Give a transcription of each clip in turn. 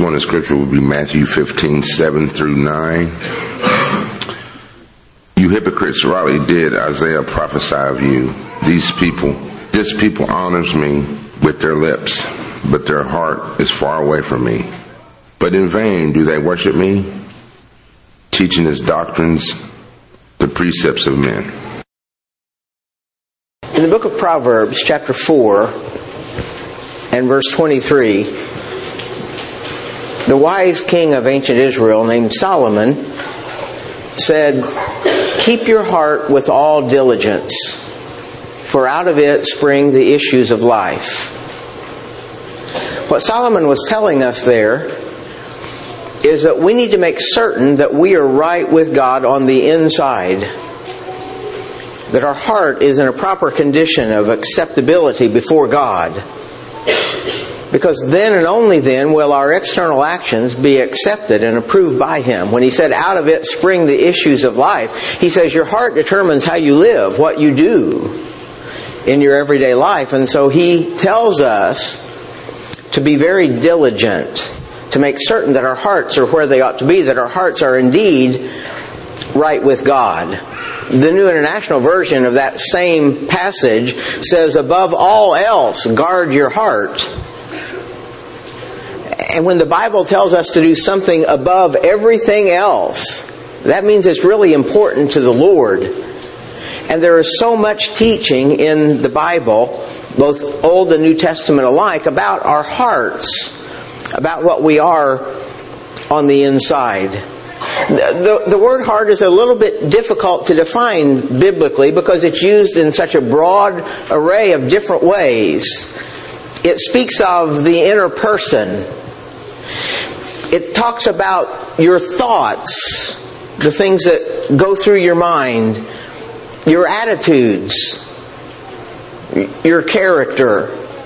morning scripture will be Matthew 15:7-9. You hypocrites, rightly did Isaiah prophesy of you. This people honors me with their lips, but their heart is far away from me. But in vain do they worship me, teaching as doctrines the precepts of men. In the book of Proverbs, chapter 4, and verse 23, the wise king of ancient Israel named Solomon said, "Keep your heart with all diligence, for out of it spring the issues of life." What Solomon was telling us there is that we need to make certain that we are right with God on the inside, that our heart is in a proper condition of acceptability before God. Because then and only then will our external actions be accepted and approved by Him. When He said, out of it spring the issues of life, He says your heart determines how you live, what you do in your everyday life. And so He tells us to be very diligent, to make certain that our hearts are where they ought to be, that our hearts are indeed right with God. The New International Version of that same passage says, above all else, guard your heart. And when the Bible tells us to do something above everything else, that means it's really important to the Lord. And there is so much teaching in the Bible, both Old and New Testament alike, about our hearts, about what we are on the inside. The word heart is a little bit difficult to define biblically because it's used in such a broad array of different ways. It speaks of the inner person. It talks about your thoughts, the things that go through your mind, your attitudes, your character.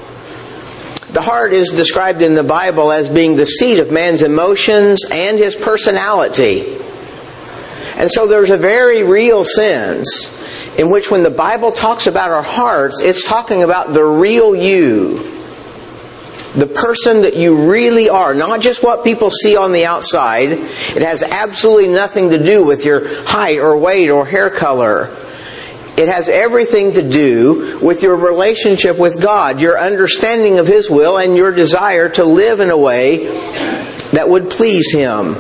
The heart is described in the Bible as being the seat of man's emotions and his personality. And so there's a very real sense in which when the Bible talks about our hearts, it's talking about the real you. The person that you really are, not just what people see on the outside. It has absolutely nothing to do with your height or weight or hair color. It has everything to do with your relationship with God, your understanding of His will, and your desire to live in a way that would please Him.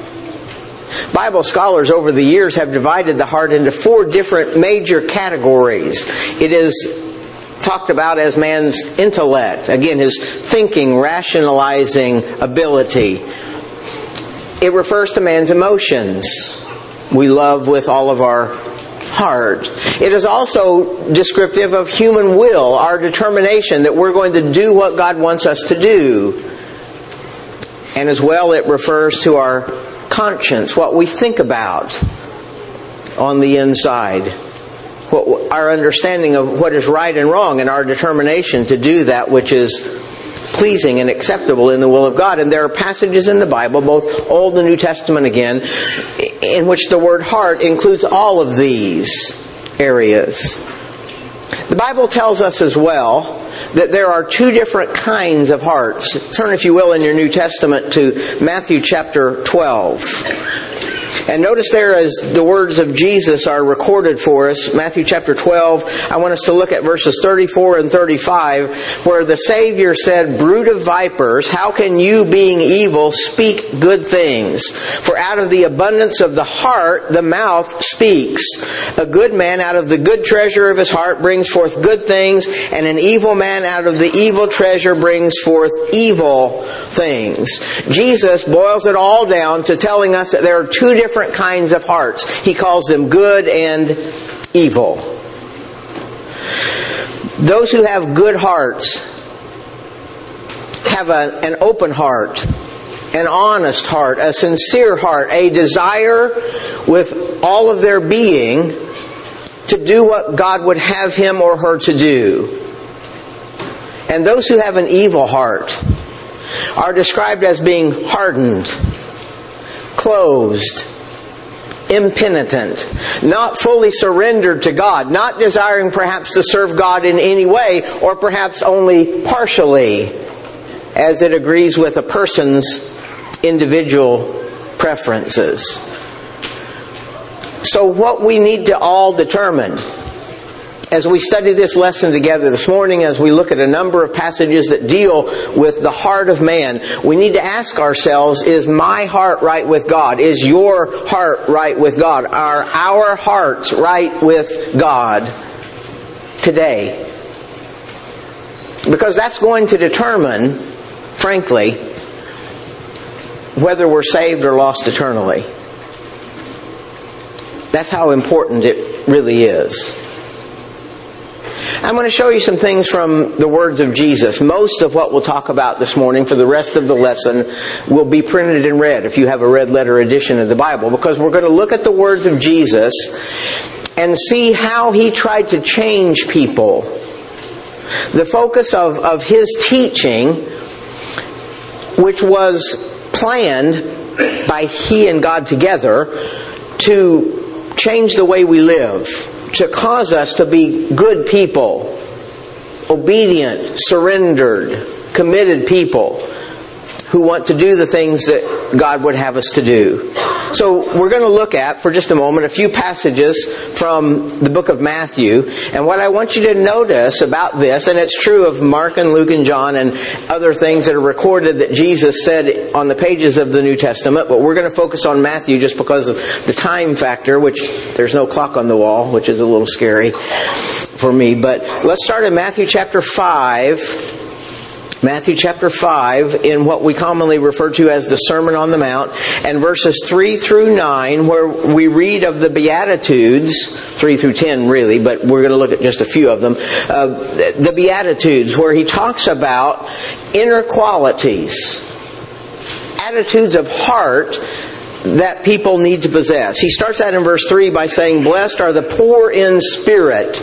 Bible scholars over the years have divided the heart into 4 different major categories. It is talked about as man's intellect, again, his thinking, rationalizing ability. It refers to man's emotions. We love with all of our heart. It is also descriptive of human will, our determination that we're going to do what God wants us to do. And as well, it refers to our conscience, what we think about on the inside. Our understanding of what is right and wrong, and our determination to do that which is pleasing and acceptable in the will of God. And there are passages in the Bible, both Old and New Testament again, in which the word heart includes all of these areas. The Bible tells us as well that there are 2 different kinds of hearts. Turn, if you will, in your New Testament to Matthew chapter 12. And notice there as the words of Jesus are recorded for us, Matthew chapter 12, I want us to look at verses 34 and 35, where the Savior said, "Brood of vipers, how can you, being evil, speak good things? For out of the abundance of the heart, the mouth speaks. A good man out of the good treasure of his heart brings forth good things, and an evil man out of the evil treasure brings forth evil things." Jesus boils it all down to telling us that there are 2 different kinds of hearts. He calls them good and evil. Those who have good hearts have an open heart, an honest heart, a sincere heart, a desire with all of their being to do what God would have him or her to do. And those who have an evil heart are described as being hardened, closed, impenitent, not fully surrendered to God, not desiring perhaps to serve God in any way, or perhaps only partially, as it agrees with a person's individual preferences. So what we need to all determine as we study this lesson together this morning, as we look at a number of passages that deal with the heart of man, we need to ask ourselves, is my heart right with God? Is your heart right with God? Are our hearts right with God today? Because that's going to determine, frankly, whether we're saved or lost eternally. That's how important it really is. I'm going to show you some things from the words of Jesus. Most of what we'll talk about this morning for the rest of the lesson will be printed in red if you have a red letter edition of the Bible, because we're going to look at the words of Jesus and see how He tried to change people. The focus of His teaching, which was planned by He and God together to change the way we live, to cause us to be good people, obedient, surrendered, committed people who want to do the things that God would have us to do. So we're going to look at, for just a moment, a few passages from the book of Matthew. And what I want you to notice about this, and it's true of Mark and Luke and John and other things that are recorded that Jesus said on the pages of the New Testament, but we're going to focus on Matthew just because of the time factor, which there's no clock on the wall, which is a little scary for me. But let's start in Matthew chapter 5. Matthew chapter 5, in what we commonly refer to as the Sermon on the Mount, and verses 3 through 9, where we read of the Beatitudes, 3 through 10 really, but we're going to look at just a few of them. The Beatitudes, where He talks about inner qualities, attitudes of heart that people need to possess. He starts out in verse 3 by saying, "Blessed are the poor in spirit."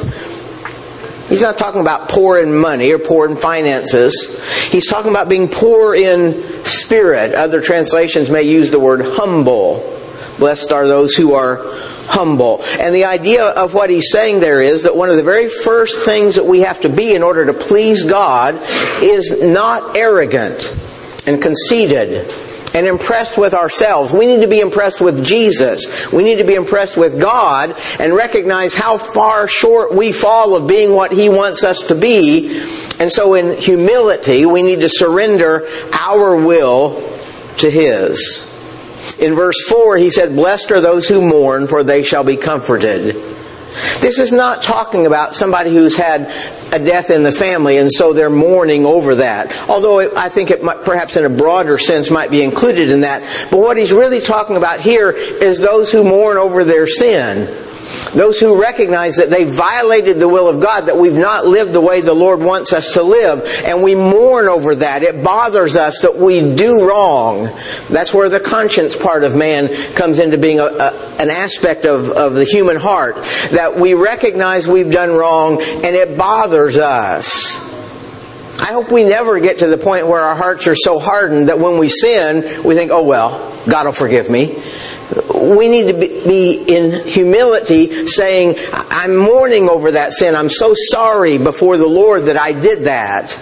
He's not talking about poor in money or poor in finances. He's talking about being poor in spirit. Other translations may use the word humble. Blessed are those who are humble. And the idea of what he's saying there is that one of the very first things that we have to be in order to please God is not arrogant and conceited and impressed with ourselves. We need to be impressed with Jesus. We need to be impressed with God and recognize how far short we fall of being what He wants us to be. And so in humility, we need to surrender our will to His. In verse 4, He said, "Blessed are those who mourn, for they shall be comforted." This is not talking about somebody who's had a death in the family and so they're mourning over that. Although I think it might, perhaps in a broader sense, might be included in that. But what he's really talking about here is those who mourn over their sin. Those who recognize that they violated the will of God, that we've not lived the way the Lord wants us to live, and we mourn over that. It bothers us that we do wrong. That's where the conscience part of man comes into being an aspect of the human heart. That we recognize we've done wrong, and it bothers us. I hope we never get to the point where our hearts are so hardened that when we sin, we think, oh well, God will forgive me. We need to be in humility saying, I'm mourning over that sin. I'm so sorry before the Lord that I did that.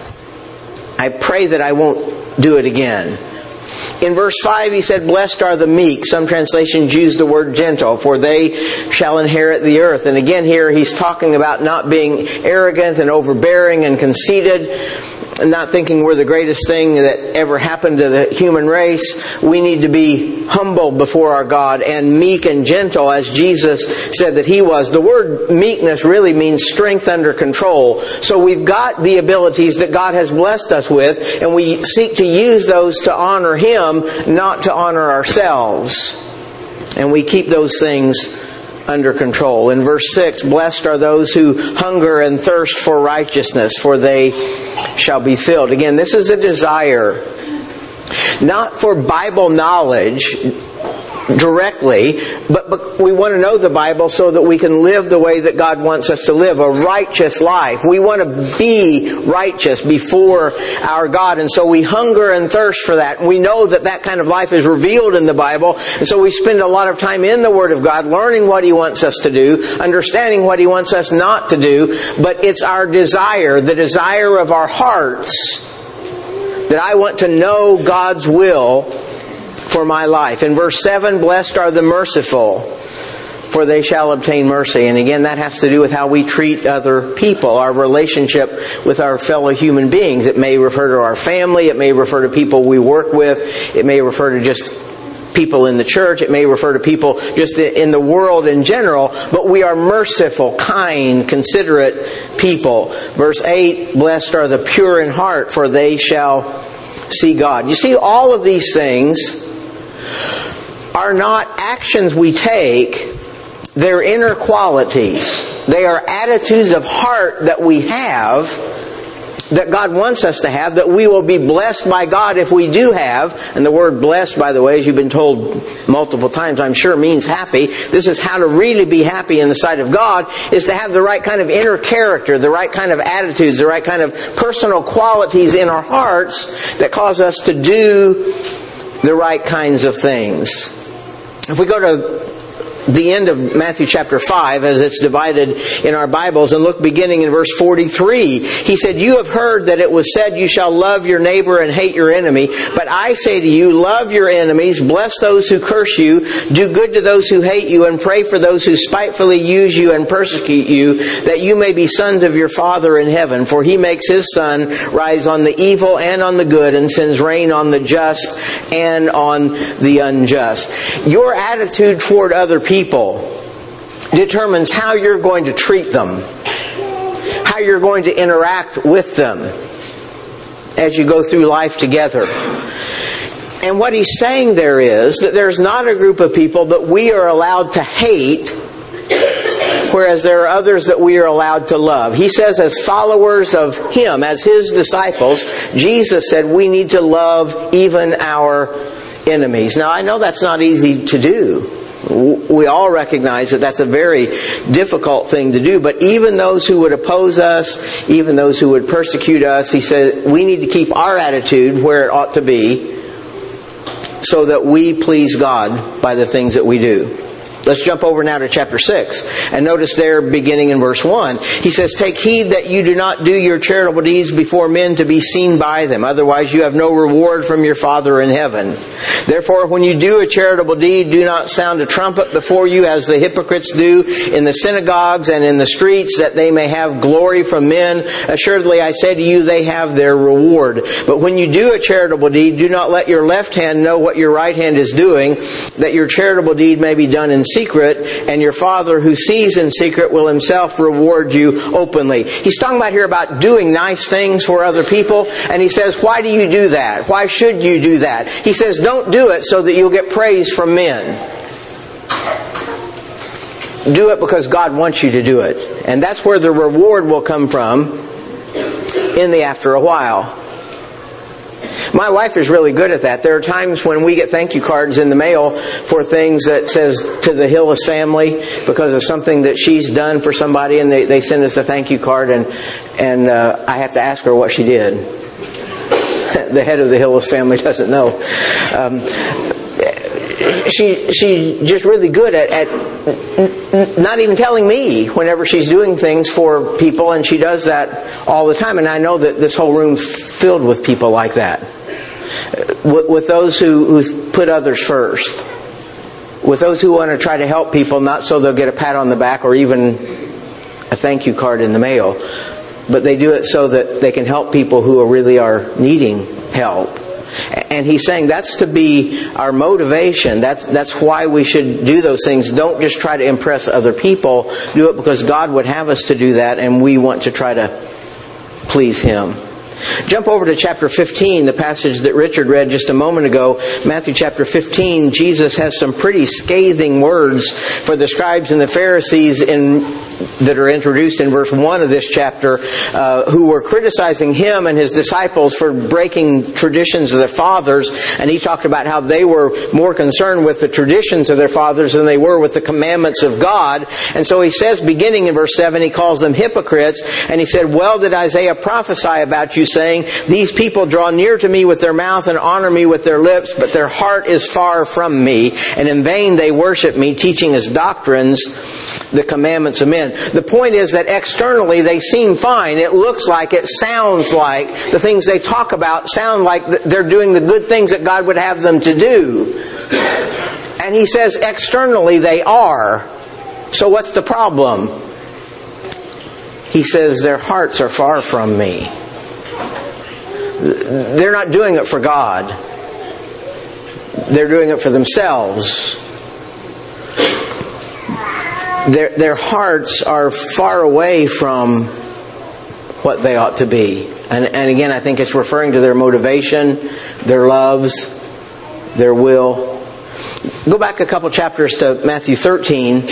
I pray that I won't do it again. In verse 5 he said, "Blessed are the meek." Some translations use the word gentle, "for they shall inherit the earth." And again here he's talking about not being arrogant and overbearing and conceited, and not thinking we're the greatest thing that ever happened to the human race. We need to be humble before our God and meek and gentle, as Jesus said that He was. The word meekness really means strength under control. So we've got the abilities that God has blessed us with, and we seek to use those to honor Him, not to honor ourselves. And we keep those things under control. In verse 6, "Blessed are those who hunger and thirst for righteousness, for they shall be filled." Again, this is a desire not for Bible knowledge directly, but we want to know the Bible so that we can live the way that God wants us to live, a righteous life. We want to be righteous before our God, and so we hunger and thirst for that. And we know that that kind of life is revealed in the Bible, and so we spend a lot of time in the Word of God, learning what He wants us to do, understanding what He wants us not to do. But it's our desire, the desire of our hearts, that I want to know God's will for my life. In verse 7, blessed are the merciful, for they shall obtain mercy. And again, that has to do with how we treat other people, our relationship with our fellow human beings. It may refer to our family, it may refer to people we work with, it may refer to just people in the church, it may refer to people just in the world in general, but we are merciful, kind, considerate people. Verse 8, blessed are the pure in heart, for they shall see God. You see, all of these things are not actions we take, they're inner qualities. They are attitudes of heart that we have, that God wants us to have, that we will be blessed by God if we do have. And the word blessed, by the way, as you've been told multiple times, I'm sure means happy. This is how to really be happy in the sight of God, is to have the right kind of inner character, the right kind of attitudes, the right kind of personal qualities in our hearts that cause us to do the right kinds of things. If we go to the end of Matthew chapter 5, as it's divided in our Bibles, and look beginning in verse 43. He said, you have heard that it was said, you shall love your neighbor and hate your enemy. But I say to you, love your enemies, bless those who curse you, do good to those who hate you, and pray for those who spitefully use you and persecute you, that you may be sons of your Father in heaven. For He makes His sun rise on the evil and on the good, and sends rain on the just and on the unjust. Your attitude toward other people determines how you're going to treat them, how you're going to interact with them as you go through life together. And what he's saying there is that there's not a group of people that we are allowed to hate, whereas there are others that we are allowed to love. He says, as followers of Him, as His disciples, Jesus said we need to love even our enemies. Now, I know that's not easy to do. We all recognize that that's a very difficult thing to do. But even those who would oppose us, even those who would persecute us, he said we need to keep our attitude where it ought to be so that we please God by the things that we do. Let's jump over now to chapter 6. And notice there, beginning in verse 1, he says, take heed that you do not do your charitable deeds before men to be seen by them. Otherwise you have no reward from your Father in heaven. Therefore, when you do a charitable deed, do not sound a trumpet before you as the hypocrites do in the synagogues and in the streets, that they may have glory from men. Assuredly, I say to you, they have their reward. But when you do a charitable deed, do not let your left hand know what your right hand is doing, that your charitable deed may be done in secret, and your Father who sees in secret will Himself reward you openly. He's talking about here about doing nice things for other people, and he says, why do you do that? Why should you do that? He says, don't do it so that you'll get praise from men. Do it because God wants you to do it. And that's where the reward will come from in the after a while. My wife is really good at that. There are times when we get thank you cards in the mail for things that says to the Hillis family because of something that she's done for somebody, and they send us a thank you card, and I have to ask her what she did. The head of the Hillis family doesn't know. She's just really good at not even telling me whenever she's doing things for people, and she does that all the time. And I know that this whole room's filled with people like that. With those who put others first. With those who want to try to help people, not so they'll get a pat on the back or even a thank you card in the mail, but they do it so that they can help people who really are needing help. And he's saying that's to be our motivation. That's why we should do those things. Don't just try to impress other people. Do it because God would have us to do that, and we want to try to please Him. Jump over to chapter 15, the passage that Richard read just a moment ago. Matthew chapter 15, Jesus has some pretty scathing words for the scribes and the Pharisees that are introduced in verse 1 of this chapter, who were criticizing Him and His disciples for breaking traditions of their fathers. And He talked about how they were more concerned with the traditions of their fathers than they were with the commandments of God. And so He says, beginning in verse 7, He calls them hypocrites. And He said, well did Isaiah prophesy about you, saying, these people draw near to me with their mouth and honor me with their lips, but their heart is far from me. And in vain they worship me, teaching as doctrines the commandments of men. sin. The point is that externally they seem fine. It looks like, it sounds like, the things they talk about sound like they're doing the good things that God would have them to do. And he says externally they are. So what's the problem? He says their hearts are far from me. They're not doing it for God. They're doing it for themselves. Their hearts are far away from what they ought to be. And again, I think it's referring to their motivation, their loves, their will. Go back a couple chapters to Matthew 13.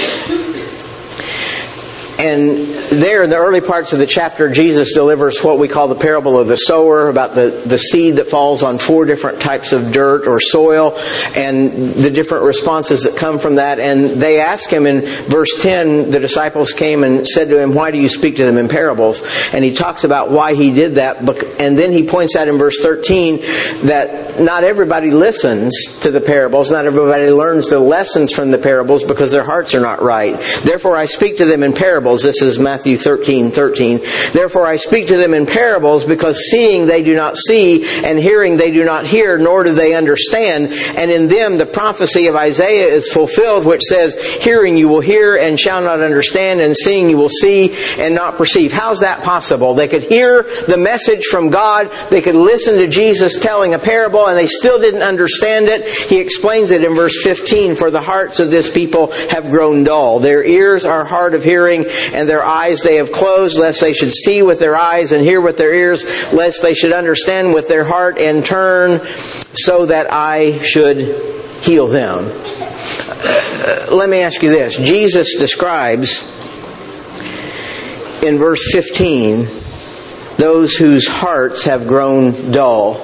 And there in the early parts of the chapter, Jesus delivers what we call the parable of the sower, about the seed that falls on 4 different types of dirt or soil, and the different responses that come from that. And they ask him in verse 10, the disciples came and said to him, "Why do you speak to them in parables?" And he talks about why he did that. And then he points out in verse 13 that not everybody listens to the parables. Not everybody learns the lessons from the parables because their hearts are not right. "Therefore I speak to them in parables." This is Matthew 13:13. "Therefore I speak to them in parables, because seeing they do not see, and hearing they do not hear, nor do they understand. And in them the prophecy of Isaiah is fulfilled, which says, Hearing you will hear and shall not understand, and seeing you will see and not perceive." How's that possible? They could hear the message from God, they could listen to Jesus telling a parable, and they still didn't understand it. He explains it in verse 15, "For the hearts of this people have grown dull. Their ears are hard of hearing, and their eyes they have closed, lest they should see with their eyes and hear with their ears, lest they should understand with their heart and turn, so that I should heal them." Let me ask you this. Jesus describes in verse 15 those whose hearts have grown dull,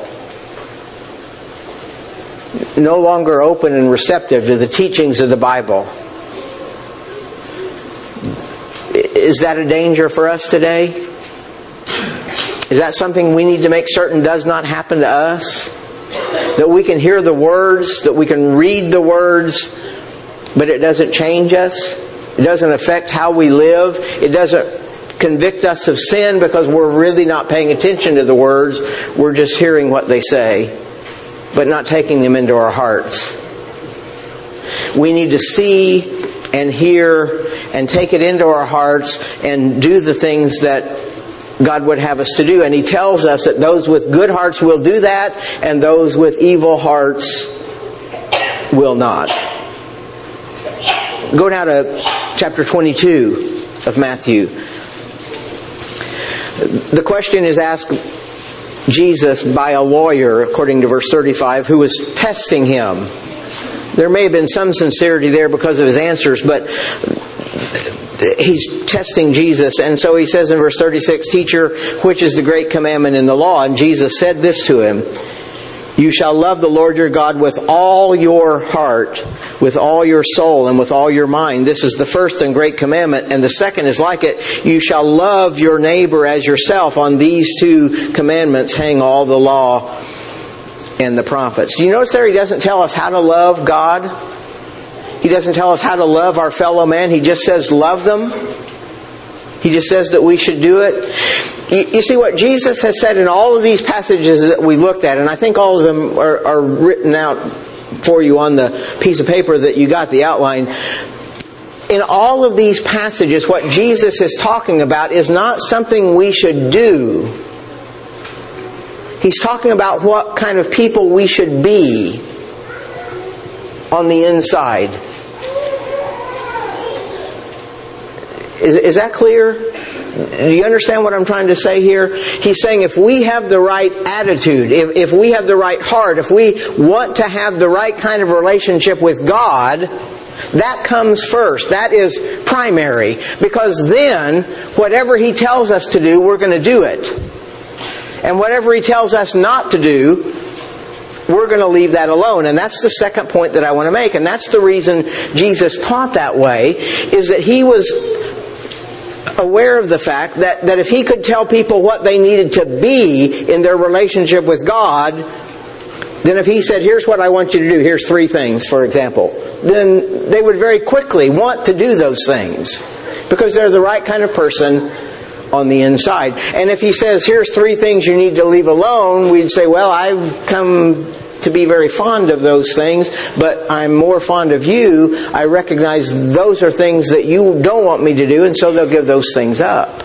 no longer open and receptive to the teachings of the Bible. Is that a danger for us today? Is that something we need to make certain does not happen to us? That we can hear the words, that we can read the words, but it doesn't change us? It doesn't affect how we live? It doesn't convict us of sin because we're really not paying attention to the words. We're just hearing what they say, but not taking them into our hearts. We need to see and hear and take it into our hearts and do the things that God would have us to do. And He tells us that those with good hearts will do that, and those with evil hearts will not. Go now to chapter 22 of Matthew. The question is asked Jesus by a lawyer, according to verse 35, who was testing Him. There may have been some sincerity there because of His answers, but He's testing Jesus. And so He says in verse 36, "Teacher, which is the great commandment in the law?" And Jesus said this to him, "You shall love the Lord your God with all your heart, with all your soul, and with all your mind. This is the first and great commandment. And the second is like it. You shall love your neighbor as yourself. On these 2 commandments hang all the law and the prophets." Do you notice there He doesn't tell us how to love God? He doesn't tell us how to love our fellow man. He just says love them. He just says that we should do it. You see what Jesus has said in all of these passages that we looked at, and I think all of them are written out for you on the piece of paper that you got, the outline. In all of these passages, what Jesus is talking about is not something we should do. He's talking about what kind of people we should be on the inside. Is that clear? Do you understand what I'm trying to say here? He's saying if we have the right attitude, if we have the right heart, if we want to have the right kind of relationship with God, that comes first. That is primary. Because then, whatever He tells us to do, we're going to do it. And whatever He tells us not to do, we're going to leave that alone. And that's the second point that I want to make. And that's the reason Jesus taught that way, is that He was aware of the fact that if He could tell people what they needed to be in their relationship with God, then if He said, "Here's what I want you to do, here's 3 things, for example," then they would very quickly want to do those things. because they're the right kind of person on the inside. And if He says, here's 3 things you need to leave alone, we'd say, well, I've come to be very fond of those things, but I'm more fond of you. I recognize those are things that you don't want me to do, and so they'll give those things up.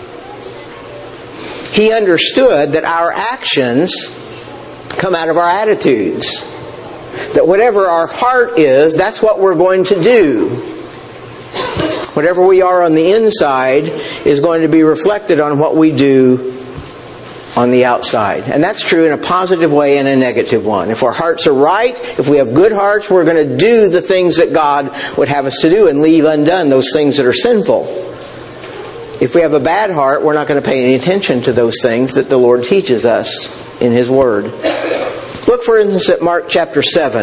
He understood that our actions come out of our attitudes. That whatever our heart is, that's what we're going to do. Whatever we are on the inside is going to be reflected on what we do on the outside. And that's true in a positive way and a negative one. If our hearts are right, if we have good hearts, we're going to do the things that God would have us to do and leave undone those things that are sinful. If we have a bad heart, we're not going to pay any attention to those things that the Lord teaches us in His Word. Look, for instance, at Mark chapter 7.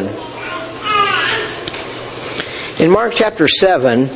In Mark chapter 7,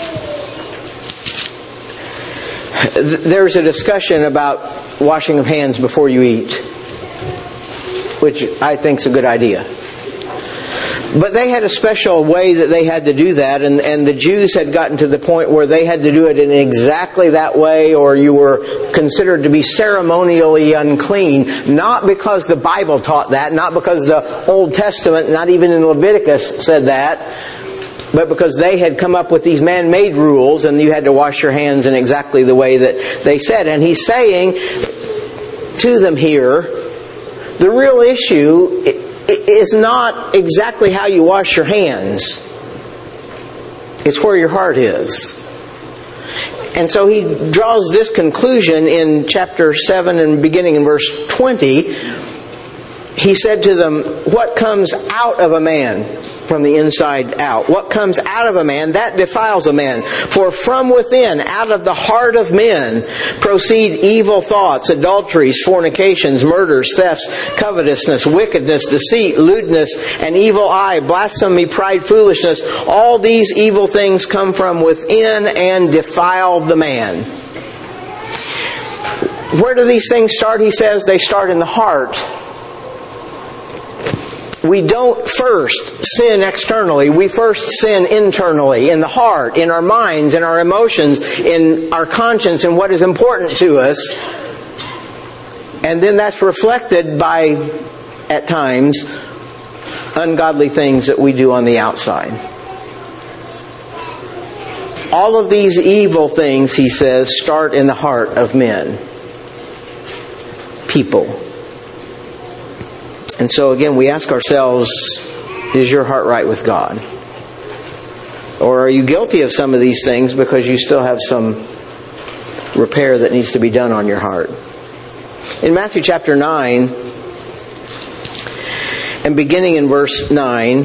there's a discussion about washing of hands before you eat, which I think is a good idea. But they had a special way that they had to do that, and the Jews had gotten to the point where they had to do it in exactly that way, or you were considered to be ceremonially unclean. Not because the Bible taught that, not because the Old Testament, not even in Leviticus said that, but because they had come up with these man-made rules, and you had to wash your hands in exactly the way that they said. And He's saying to them here, the real issue is not exactly how you wash your hands. It's where your heart is. And so He draws this conclusion in chapter 7 and beginning in verse 20. He said to them, what comes out of a man? From the inside out. What comes out of a man, that defiles a man. For from within, out of the heart of men, proceed evil thoughts, adulteries, fornications, murders, thefts, covetousness, wickedness, deceit, lewdness, an evil eye, blasphemy, pride, foolishness. All these evil things come from within and defile the man. Where do these things start? He says they start in the heart. We don't first sin externally. We first sin internally, in the heart, in our minds, in our emotions, in our conscience, in what is important to us. And then that's reflected by, at times, ungodly things that we do on the outside. All of these evil things, he says, start in the heart of men. People. And so again, we ask ourselves, is your heart right with God? Or are you guilty of some of these things because you still have some repair that needs to be done on your heart? In Matthew chapter 9, and beginning in verse 9,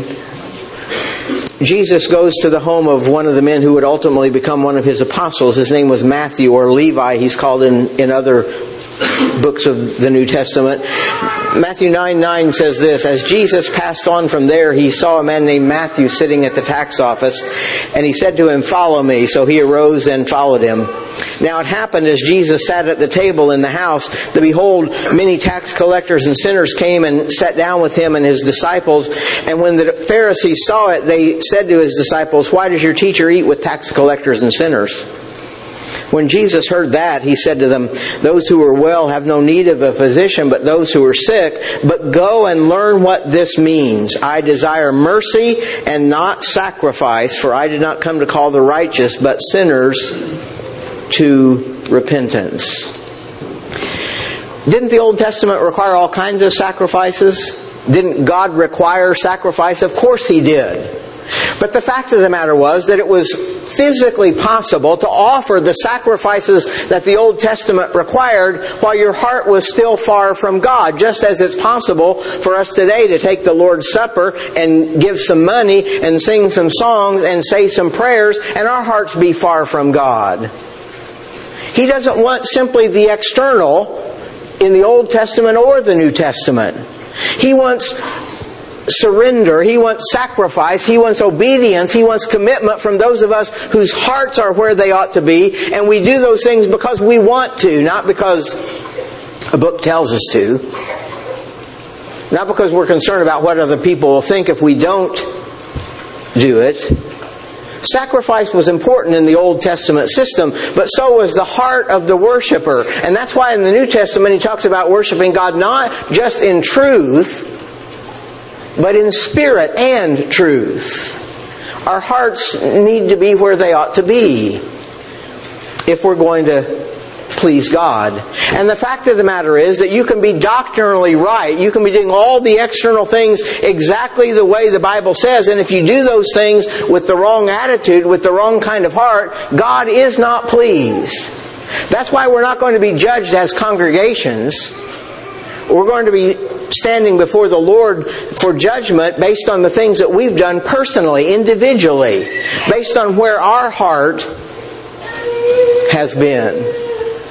Jesus goes to the home of one of the men who would ultimately become one of His apostles. His name was Matthew, or Levi, he's called in other books of the New Testament. Matthew 9:9 says this, as Jesus passed on from there, He saw a man named Matthew sitting at the tax office, and He said to him, follow me. So he arose and followed Him. Now it happened as Jesus sat at the table in the house, that behold, many tax collectors and sinners came and sat down with Him and His disciples. And when the Pharisees saw it, they said to His disciples, why does your teacher eat with tax collectors and sinners? When Jesus heard that, He said to them, those who are well have no need of a physician, but those who are sick. But go and learn what this means. I desire mercy and not sacrifice, for I did not come to call the righteous, but sinners to repentance. Didn't the Old Testament require all kinds of sacrifices? Didn't God require sacrifice? Of course He did. But the fact of the matter was that it was physically possible to offer the sacrifices that the Old Testament required while your heart was still far from God. Just as it's possible for us today to take the Lord's Supper and give some money and sing some songs and say some prayers and our hearts be far from God. He doesn't want simply the external in the Old Testament or the New Testament. He wants surrender. He wants sacrifice. He wants obedience. He wants commitment from those of us whose hearts are where they ought to be. And we do those things because we want to, not because a book tells us to. Not because we're concerned about what other people will think if we don't do it. Sacrifice was important in the Old Testament system, but so was the heart of the worshiper. And that's why in the New Testament he talks about worshiping God not just in truth, but in spirit and truth. Our hearts need to be where they ought to be if we're going to please God. And the fact of the matter is that you can be doctrinally right. You can be doing all the external things exactly the way the Bible says. And if you do those things with the wrong attitude, with the wrong kind of heart, God is not pleased. That's why we're not going to be judged as congregations. We're going to be standing before the Lord for judgment based on the things that we've done personally, individually, based on where our heart has been.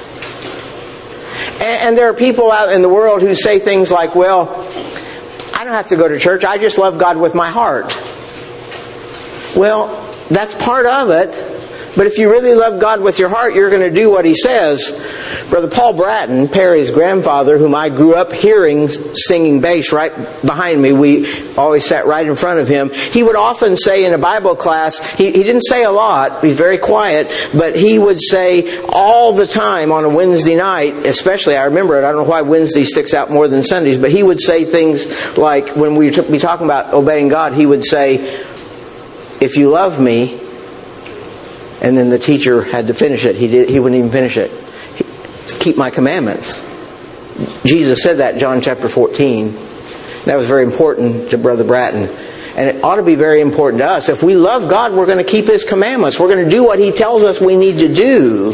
And there are people out in the world who say things like, well, I don't have to go to church, I just love God with my heart. Well, that's part of it. But if you really love God with your heart, you're going to do what He says. Brother Paul Bratton, Perry's grandfather, whom I grew up hearing singing bass right behind me, we always sat right in front of him. He would often say in a Bible class, he didn't say a lot, he's very quiet, but he would say all the time on a Wednesday night, especially, I remember it, I don't know why Wednesday sticks out more than Sundays, but he would say things like, when we would be talking about obeying God, he would say, if you love me, and then the teacher had to finish it. He wouldn't even finish it. Keep my commandments. Jesus said that in John chapter 14. That was very important to Brother Bratton. And it ought to be very important to us. If we love God, we're going to keep His commandments. We're going to do what He tells us we need to do.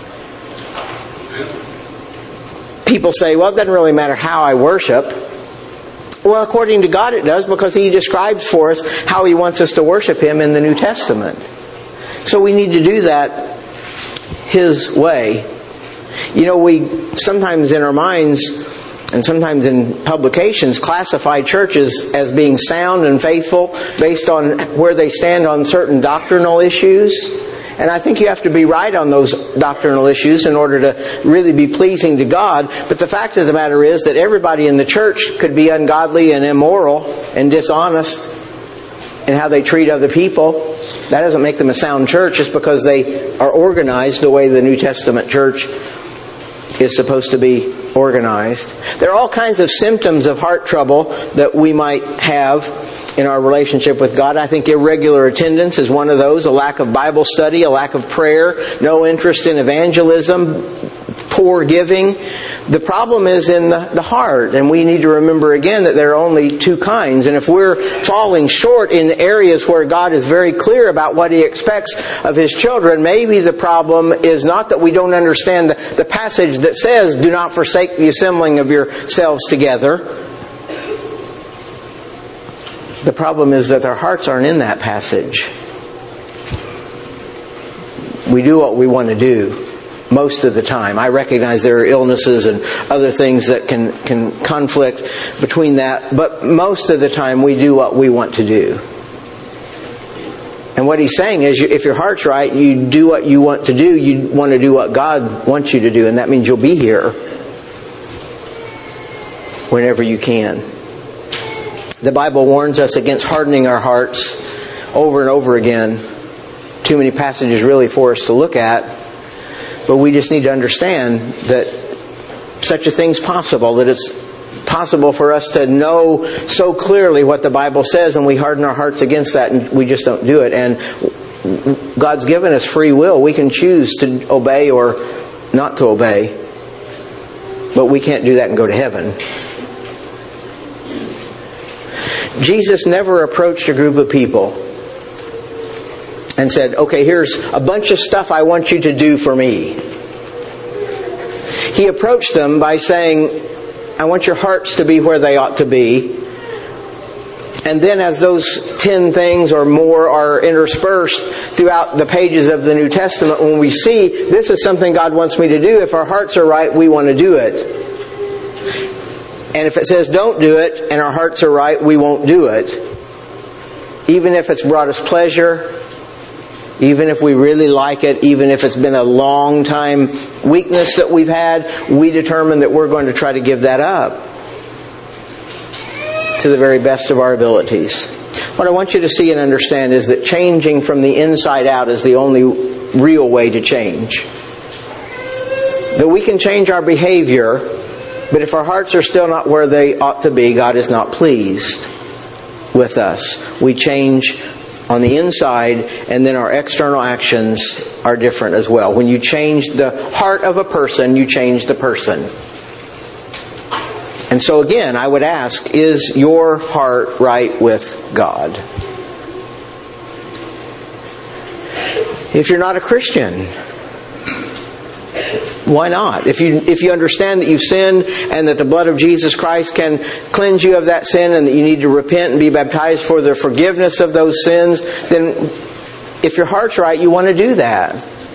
People say, well, it doesn't really matter how I worship. Well, according to God it does, because He describes for us how He wants us to worship Him in the New Testament. So we need to do that His way. You know, we sometimes in our minds and sometimes in publications classify churches as being sound and faithful based on where they stand on certain doctrinal issues. And I think you have to be right on those doctrinal issues in order to really be pleasing to God. But the fact of the matter is that everybody in the church could be ungodly and immoral and dishonest in how they treat other people. That doesn't make them a sound church just because they are organized the way the New Testament church is supposed to be organized. There are all kinds of symptoms of heart trouble that we might have in our relationship with God. I think irregular attendance is one of those. A lack of Bible study, a lack of prayer, no interest in evangelism, poor giving. The problem is in the heart, and we need to remember again that there are only two kinds. And if we're falling short in areas where God is very clear about what He expects of His children, maybe the problem is not that we don't understand the passage that says, do not forsake the assembling of yourselves together. The problem is that our hearts aren't in that passage. We do what we want to do most of the time. I recognize there are illnesses and other things that can conflict between that, but most of the time we do what we want to do. And what He's saying is, if your heart's right, you do what you want to do, you want to do what God wants you to do, and that means you'll be here whenever you can. The Bible warns us against hardening our hearts over and over again. Too many passages really for us to look at. But we just need to understand that such a thing's possible, that it's possible for us to know so clearly what the Bible says, and we harden our hearts against that, and we just don't do it. And God's given us free will. We can choose to obey or not to obey. But we can't do that and go to heaven. Jesus never approached a group of people and said, okay, here's a bunch of stuff I want you to do for me. He approached them by saying, I want your hearts to be where they ought to be. And then as those 10 things or more are interspersed throughout the pages of the New Testament, when we see this is something God wants me to do, if our hearts are right, we want to do it. And if it says don't do it and our hearts are right, we won't do it. Even if it's brought us pleasure, even if we really like it, even if it's been a long time weakness that we've had, we determine that we're going to try to give that up to the very best of our abilities. What I want you to see and understand is that changing from the inside out is the only real way to change. That we can change our behavior, but if our hearts are still not where they ought to be, God is not pleased with us. We change on the inside, and then our external actions are different as well. When you change the heart of a person, you change the person. And so again, I would ask, is your heart right with God? If you're not a Christian, why not? If you understand that you've sinned and that the blood of Jesus Christ can cleanse you of that sin and that you need to repent and be baptized for the forgiveness of those sins, then if your heart's right, you want to do that.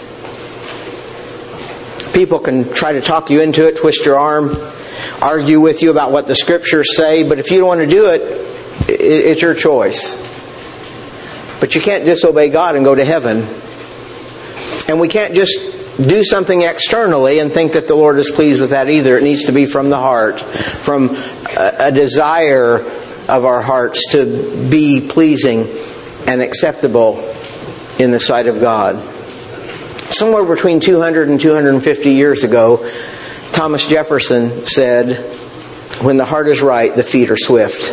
People can try to talk you into it, twist your arm, argue with you about what the Scriptures say, but if you don't want to do it, it's your choice. But you can't disobey God and go to heaven. And we can't just do something externally and think that the Lord is pleased with that either. It needs to be from the heart, from a desire of our hearts to be pleasing and acceptable in the sight of God. Somewhere between 200 and 250 years ago, Thomas Jefferson said, "When the heart is right, the feet are swift."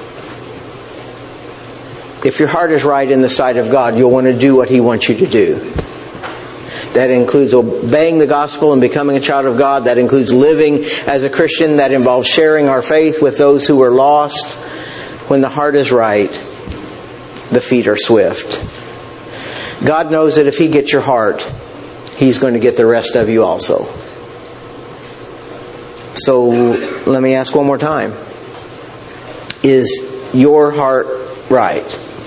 If your heart is right in the sight of God, you'll want to do what He wants you to do. That includes obeying the gospel and becoming a child of God. That includes living as a Christian. That involves sharing our faith with those who are lost. When the heart is right, the feet are swift. God knows that if He gets your heart, He's going to get the rest of you also. So let me ask one more time. Is your heart right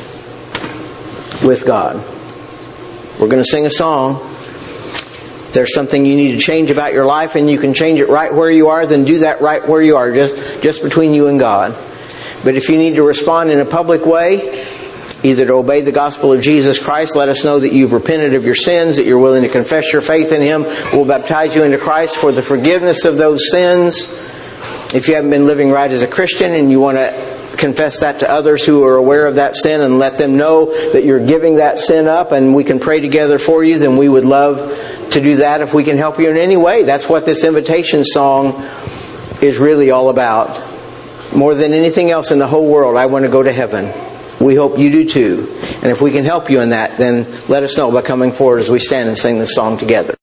with God? We're going to sing a song. If there's something you need to change about your life and you can change it right where you are, then do that right where you are, just between you and God. But if you need to respond in a public way, either to obey the gospel of Jesus Christ, let us know that you've repented of your sins, that you're willing to confess your faith in Him. We'll baptize you into Christ for the forgiveness of those sins. If you haven't been living right as a Christian and you want to confess that to others who are aware of that sin and let them know that you're giving that sin up and we can pray together for you, then we would love to do that if we can help you in any way. That's what this invitation song is really all about. More than anything else in the whole world, I want to go to heaven. We hope you do too. And if we can help you in that, then let us know by coming forward as we stand and sing this song together.